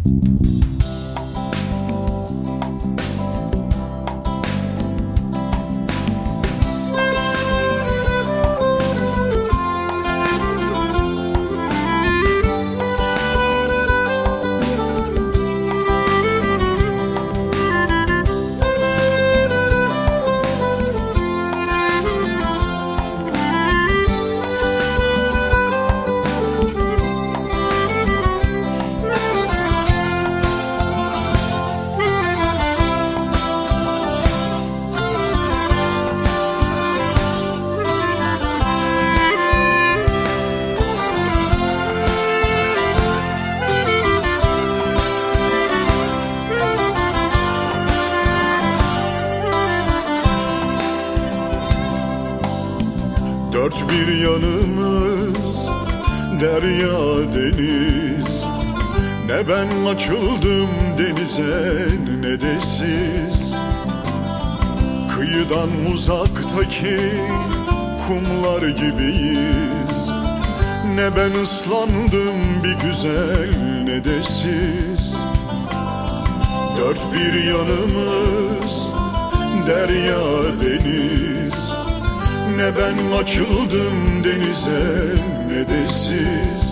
Dört bir yanımız derya deniz. Ne ben açıldım denize ne de siz. Kıyıdan uzaktaki kumlar gibiyiz. Ne ben ıslandım bir güzel ne de siz. Dört bir yanımız derya deniz. Ne ben açıldım denize ne de siz.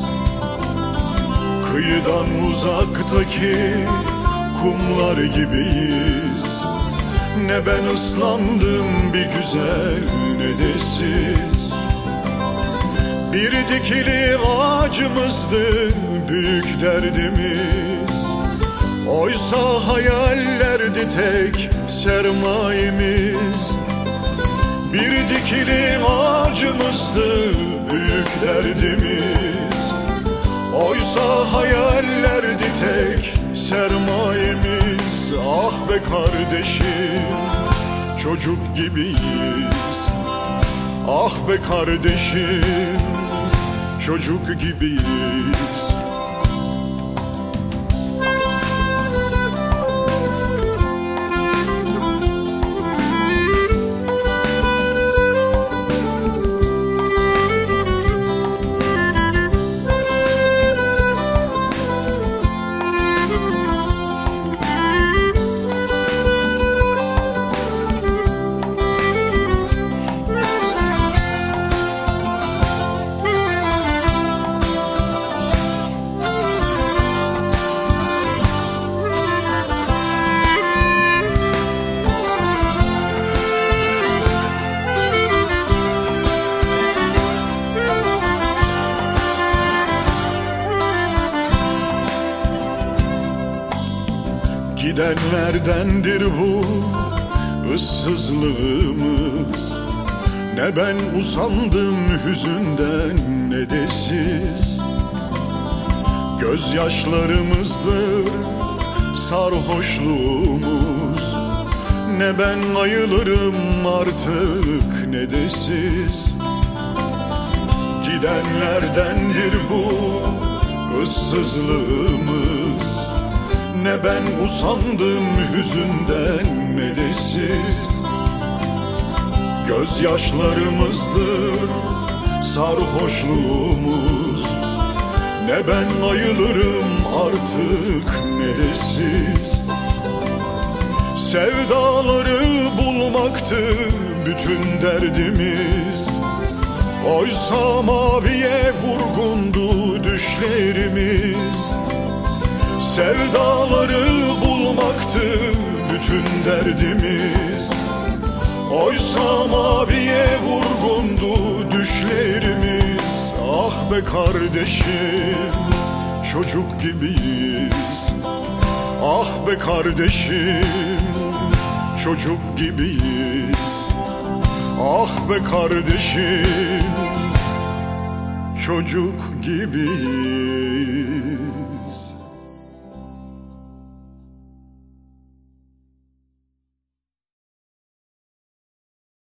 Kıyıdan uzaktaki kumlar gibiyiz. Ne ben ıslandım bir güzel ne de siz. Bir dikili ağacımızdı büyük derdimiz. Oysa hayallerdi tek sermayemiz. Bir dikili ağacımızdı büyük derdimiz. Oysa hayallerdi tek sermayemiz. Ah be kardeşim, çocuk gibiyiz. Ah be kardeşim, çocuk gibiyiz. Gidenlerdendir bu ıssızlığımız. Ne ben usandım hüzünden ne de siz. Gözyaşlarımızdır sarhoşluğumuz. Ne ben ayılırım artık ne de siz. Gidenlerdendir bu ıssızlığımız. Ne ben usandım hüzünden ne de siz. Gözyaşlarımızdır sarhoşluğumuz. Ne ben ayılırım artık ne de siz. Sevdaları bulmaktı bütün derdimiz. Oysa maviye vurgundu düşlerimiz. Sevdaları bulmaktı bütün derdimiz. Oysa maviye vurgundu düşlerimiz. Ah be kardeşim, çocuk gibiyiz. Ah be kardeşim, çocuk gibiyiz. Ah be kardeşim, çocuk gibiyiz.